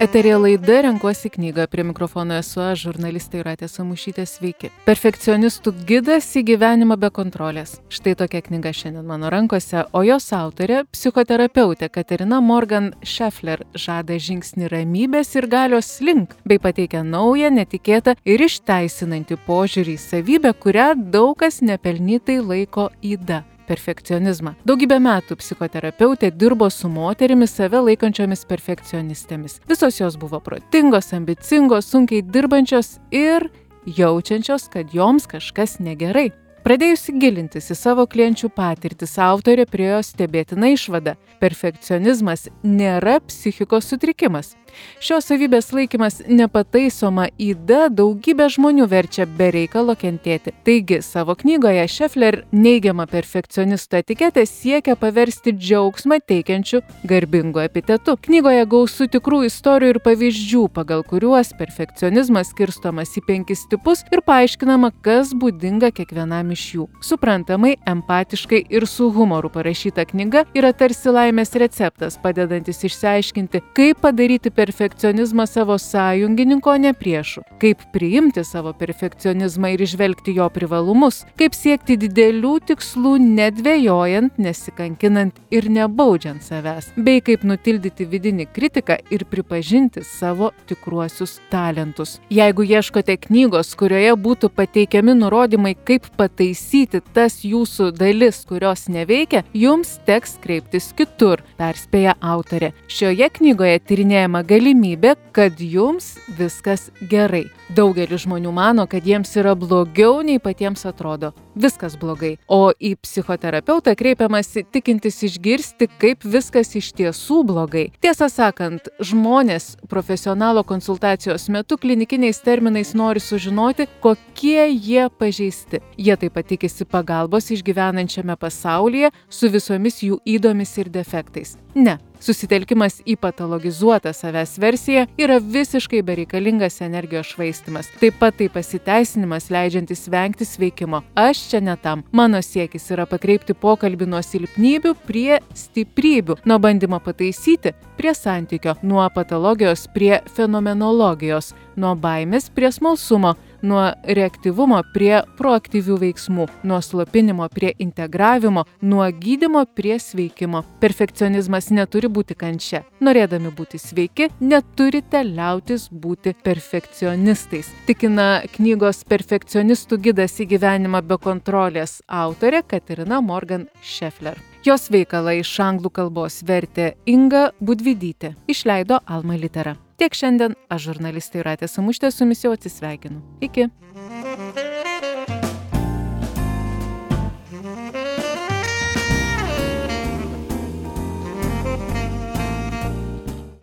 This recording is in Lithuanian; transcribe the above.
Eteryje laida Renkuosi knygą. Prie mikrofono esu aš, žurnalistė Jūratė Samušytė. Sveiki. Perfekcionistų gidas į gyvenimą be kontrolės. Štai tokia knyga šiandien mano rankose, o jos autorė, psichoterapeutė Katerina Morgan Scheffler, žada žingsnį ramybės ir galios link, bei pateikia naują, netikėtą ir išteisinantį požiūrį į savybę, kurią daug kas nepelnytai laiko yda. Perfekcionizmą. Daugybę metų psichoterapeutė dirbo su moterimis save laikančiomis perfekcionistėmis. Visos jos buvo protingos, ambicingos, sunkiai dirbančios ir jaučiančios, kad joms kažkas negerai. Pradėjusi gilintis į savo klienčių patirtis, autorė priėjo stebėtiną išvadą. Perfekcionizmas nėra psichikos sutrikimas. Šios savybės laikymas nepataisoma yda daugybę žmonių verčia be reikalo kentėti. Taigi, savo knygoje Scheffler neigiamą perfekcionistų etiketę siekia paversti džiaugsmą teikiančiu garbingu epitetu. Knygoje gausu tikrų istorijų ir pavyzdžių, pagal kuriuos perfekcionizmas skirstomas į 5 tipus ir paaiškinama, kas būdinga kiekvienam iš jų. Suprantamai, empatiškai ir su humoru parašyta knyga yra tarsi laimės receptas, padedantis išsiaiškinti, kaip padaryti perfekcionizmą savo sąjungininko, o ne priešų, kaip priimti savo perfekcionizmą ir įžvelgti jo privalumus, kaip siekti didelių tikslų nedvejojant, nesikankinant ir nebaudžiant savęs, bei kaip nutildyti vidinį kritiką ir pripažinti savo tikruosius talentus. Jeigu ieškote knygos, kurioje būtų pateikiami nurodymai, kaip pataisyti tas jūsų dalis, kurios neveikia, jums teks kreiptis kitur, perspėja autorė. Šioje knygoje tyrinėjama galimybė, kad jums viskas gerai. Daugelis žmonių mano, kad jiems yra blogiau, nei patiems atrodo. Viskas blogai. O į psichoterapeutą kreipiamasi tikintis išgirsti, kaip viskas iš tiesų blogai. Tiesą sakant, žmonės profesionalo konsultacijos metu klinikiniais terminais nori sužinoti, kokie jie pažeisti. Jie taip pat tikisi pagalbos išgyvenančiame pasaulyje su visomis jų ydomis ir defektais. Ne. Susitelkimas į patologizuotą savęs versiją yra visiškai bereikalingas energijos švaistymas. Taip pat tai pasiteisinimas leidžiantis vengti sveikimo. Aš čia ne tam. Mano siekis yra pakreipti pokalbį nuo silpnybių prie stiprybių, nuo bandymo pataisyti prie santykio, nuo patologijos prie fenomenologijos, nuo baimės prie smalsumo, nuo reaktyvumo prie proaktyvių veiksmų, nuo slopinimo prie integravimo, nuo gydymo prie sveikimo. Perfekcionizmas neturi būti kančia. Norėdami būti sveiki, neturite liautis būti perfekcionistais. Tikina knygos Perfekcionistų gidas į gyvenimą be kontrolės autorė Katerina Morgan Scheffler. Jos veikalą iš anglų kalbos vertė Inga Budvydytė. Išleido Alma Litera. Tiek šiandien, aš žurnalistė Jūratė Samušytė su jumis jau atsisveikinu. Iki.